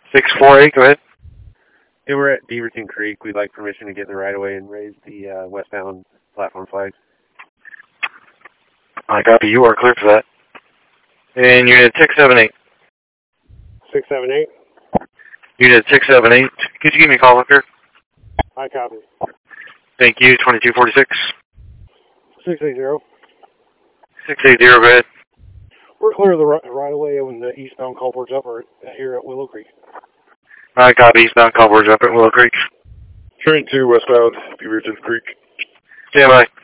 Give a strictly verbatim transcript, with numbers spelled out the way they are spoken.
six four eight, go ahead. Yeah, we're at Beaverton Creek. We'd like permission to get in the right-of-way and raise the uh, westbound platform flag. I copy. You are clear for that. And unit six seven eight. six seven eight? Unit six seven eight. Could you give me a call up here? I copy. Thank you. twenty-two forty-six. six eighty. six eighty, go ahead. We're clear of the right-of-way when the eastbound culvert's up or here at Willow Creek. I copy. Eastbound culvert's up at Willow Creek. Train two westbound, Beaverton Creek. Stand by.